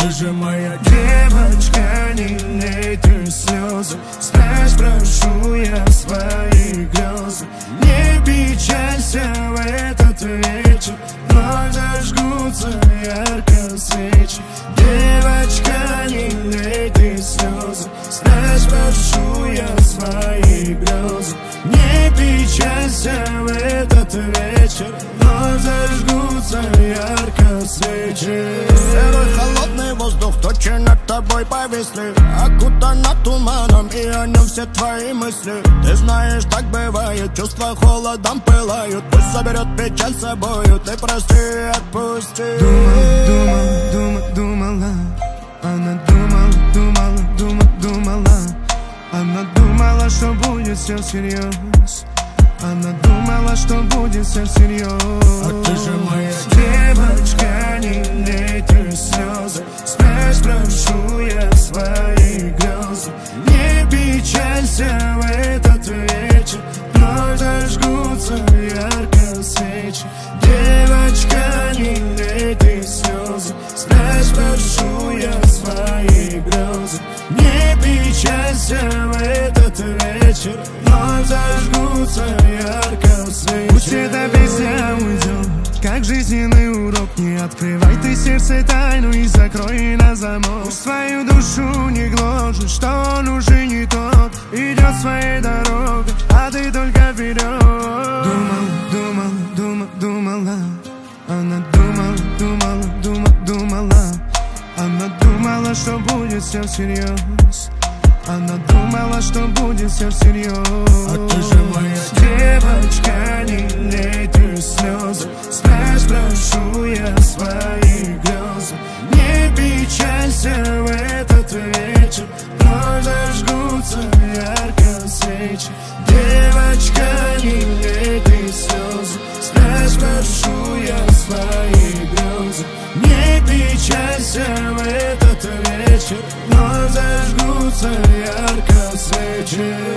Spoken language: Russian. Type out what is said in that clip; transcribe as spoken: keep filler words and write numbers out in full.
ты же моя девочка, не лей ты слезы. Спрячь, прошу я свои грезы. Не печалься в этот вечер, вновь зажгутся ярко свечи. Девочка, не лей ты слезы. Спрячь, прошу я свои грезы. Не печалься в этот вечер, вновь зажгутся ярко свечи. Серый холодный воздух, тучи над тобой повисли, окутана туманом, и о нем все твои мысли. Ты знаешь, так бывает, чувства холодом пылают. Пусть заберет печаль с собою, ты прости и отпусти. Думала, думала, думала, думала. Она думала, думала, думала, думала. Она думала, что будет все всерьез. Она думала, что будет все всерьез. А ты же моя девочка, не лей ты слезы. Спрячь, прошу я свои грезы. Не печалься в этот вечер, вновь зажгутся ярко свечи. Девочка, не лей ты слезы. Спрячь, прошу я свои грезы. Не печалься в этот вечер, вновь зажгутся ярко свечи. Пусть эта песня уйдет, как жизненный урок. Не открывай ты сердце тайну и закрой на замок. Пусть твою душу не гложет, что он уже не тот. Идет своей дорогой, а ты только вперед. Думала, думала, думала, думала. Она думала, думала, думала, думала. Она думала, что будет все всерьез. Она думала, что будет все всерьез. А ты же моя девочка, не лей ты слезы. Спрячь, прошу я свои грезы. Не печалься в этот вечер, вновь зажгутся ярко свечи. Девочка, не лей ты слезы. Спрячь, прошу я свои грезы. Не печалься в этот вечер, вновь зажгутся ярко свечи.